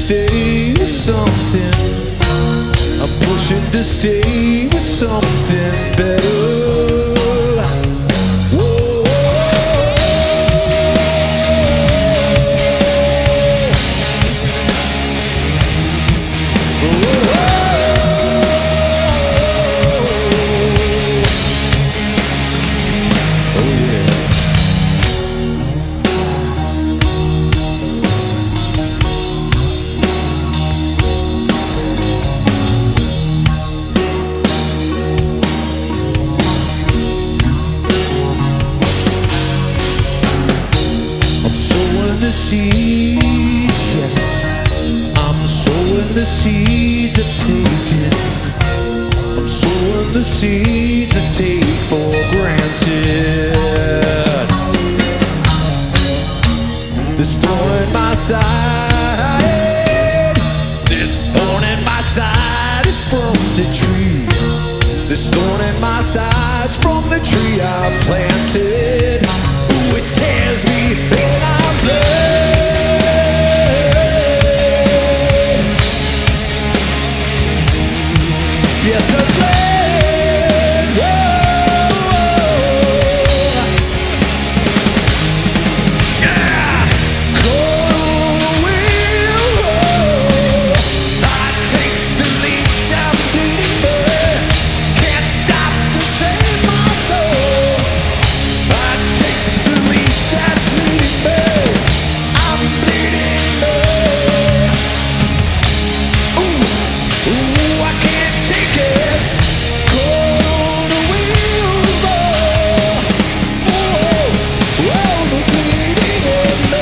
stay with something. I'm pushing to stay with something better. The seeds, yes, I'm sowing the seeds of taking. I'm sowing the seeds I take for granted. This thorn in my side, this thorn in my side is from the tree. This thorn in my side's from the tree I planted. Ooh, it tears me and I'm blood. Yes, I'm glad. Yeah. Cold on the wheel. I take the leaps, I'm bleeding, but can't stop to save my soul. I take the leash that's leading me. I'm bleeding, but ooh, I can't take it. Cold on the wheels, more. Oh, the bleeding in me.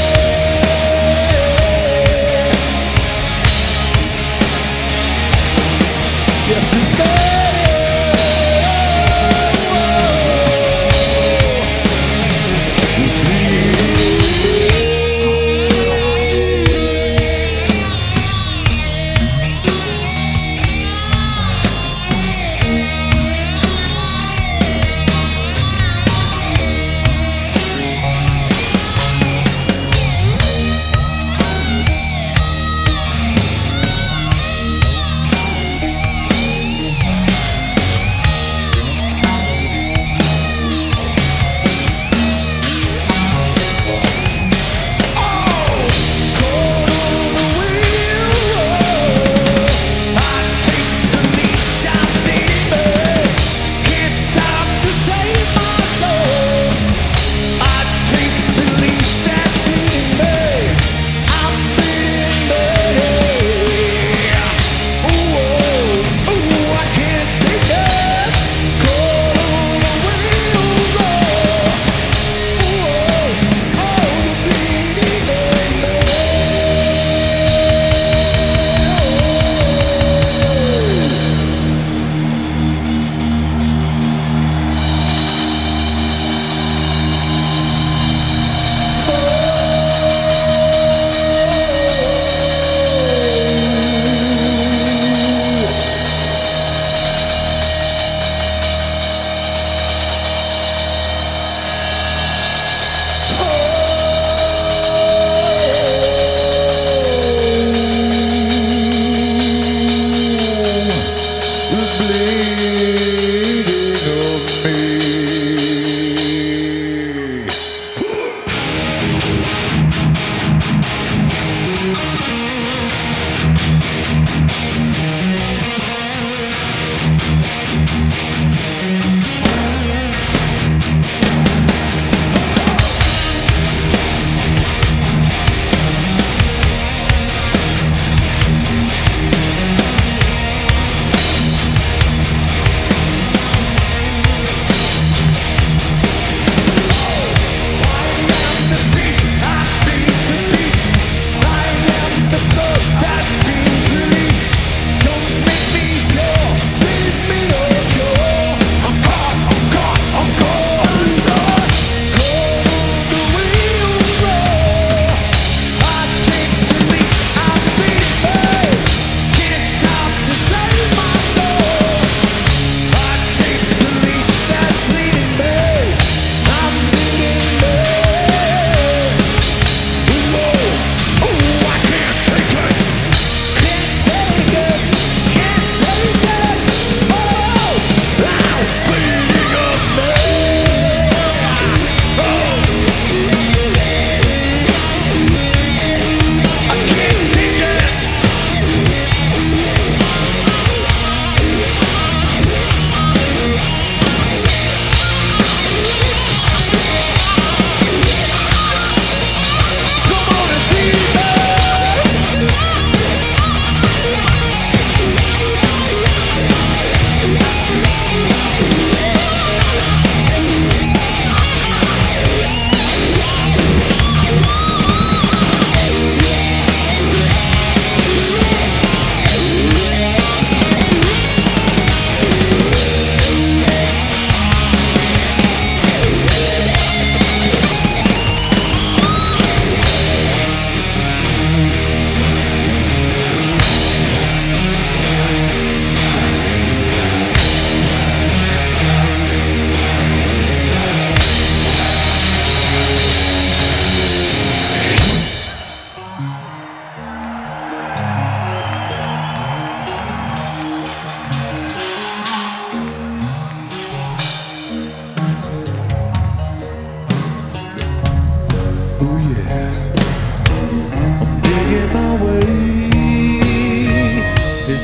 Yes, it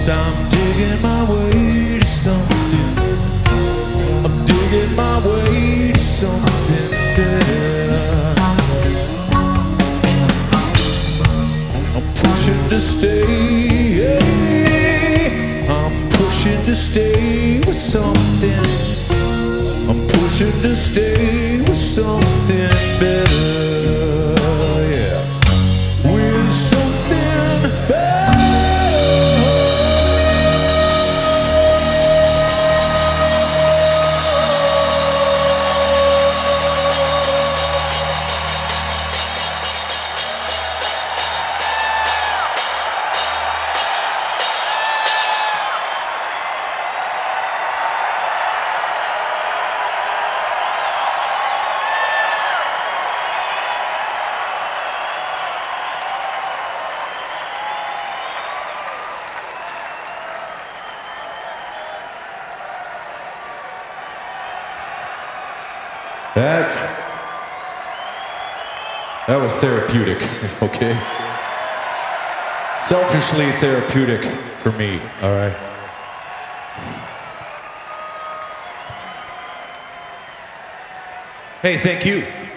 I'm digging my way to something. I'm digging my way to something better. I'm pushing to stay. I'm pushing to stay with something. I'm pushing to stay with something better. Yeah. With something better. That was therapeutic, okay? Selfishly therapeutic for me, all right? Hey, thank you.